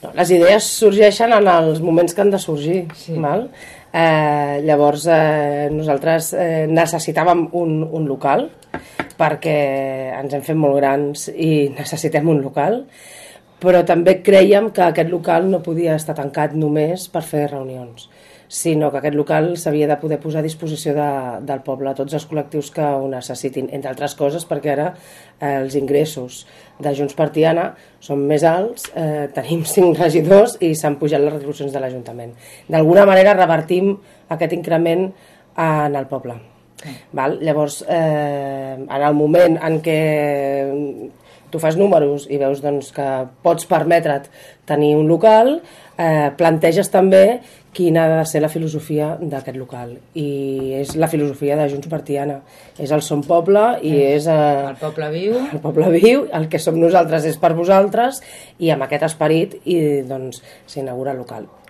No, les idees sorgeixen en els moments que han de sorgir, val? Llavors nosaltres necessitàvem un local perquè ens hem fet molt grans i necessitem un local, però també creiem que aquest local no podia estar tancat només per fer reunions, sinó que aquest local s'havia de poder posar a disposició del poble, a tots els col·lectius que ho necessitin, entre altres coses perquè ara els ingressos de Junts per Tiana són més alts, tenim 5 regidors i s'han pujat les retribucions de l'Ajuntament. D'alguna manera revertim aquest increment en el poble. Val? Llavors, en el moment en què tu fas números i veus doncs, que pots permetre't tenir un local, planteges també quina ha de ser la filosofia d'aquest local. I és la filosofia de Junts per Tiana. És el Som Poble i és... el poble viu. El poble viu, el que som nosaltres és per vosaltres, i amb aquest esperit doncs, s'inaugura el local.